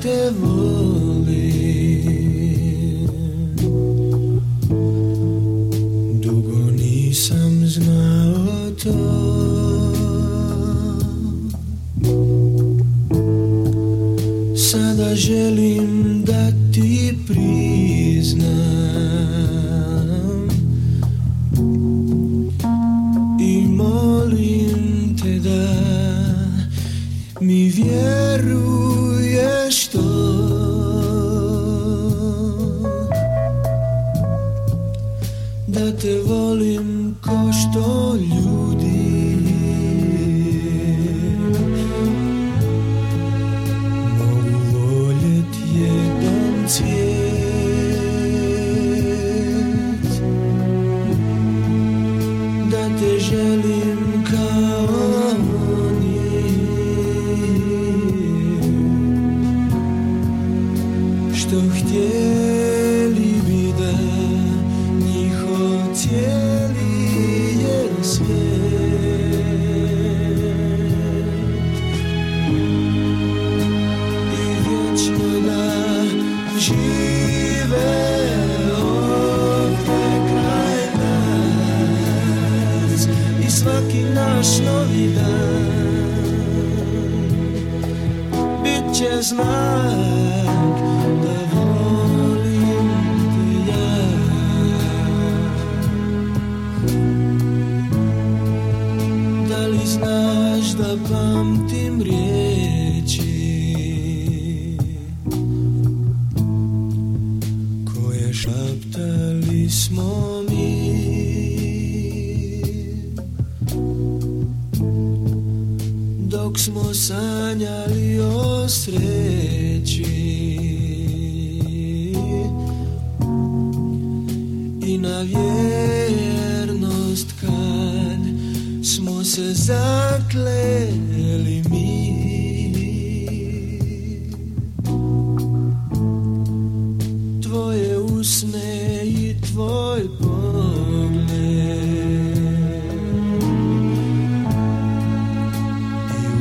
te volim. Dugo nisam znao to. Sada želim da ti priznam i molim te da mi vjeruješ to. Da te volim ko što ljudi cvijet, da te želim kao oni što htjeli bi da njihov cijeli je svijet i vječno da žive ovdje kraj nas i svaki naš novi dan bit će znak da volim te ja. Da li znaš da pamtim riječi šaptali smo mi dok smo sanjali o sreći i na vjernost kad smo se zakleli mi. Tvoje usne i tvoj pogled i u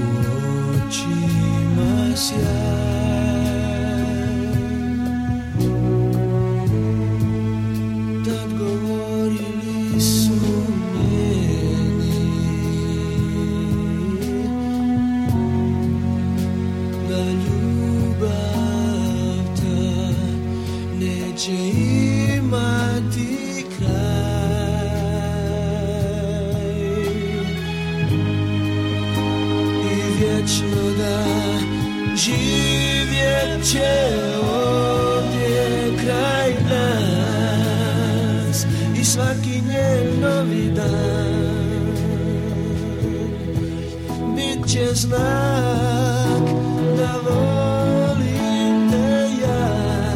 očima sjaj. Tad govorili su meni da ljubav ta neće imati kraj i vječno da živjet će ovdje kraj nas i svaki njen novi dan bit će znak da volim te ja.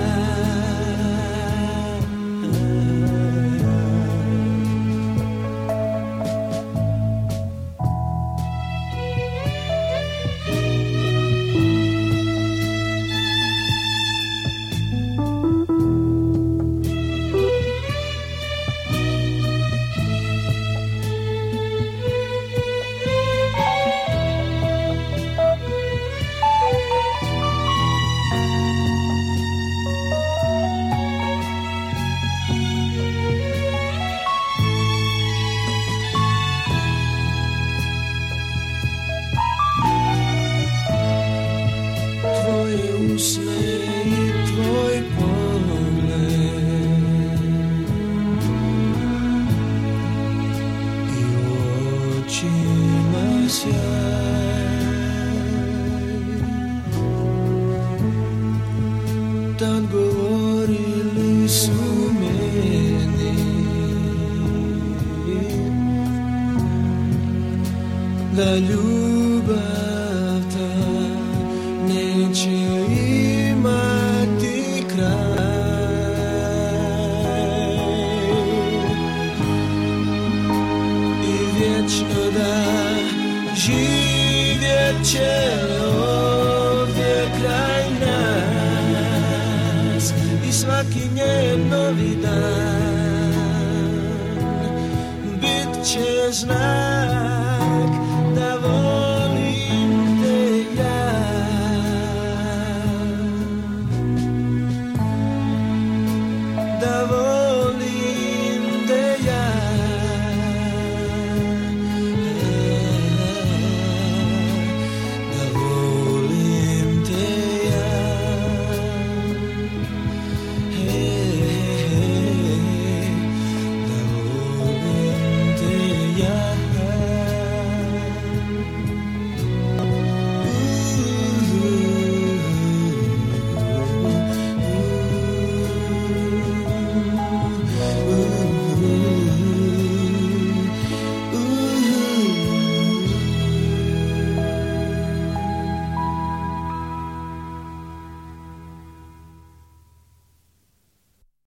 Usne i tvoj pogled i u očima sjaj. Tad govorili su meni da ljubav ta neće imati kraj i vječno da živjet će ovdje kraj nas i svaki njen novi dan bit će znak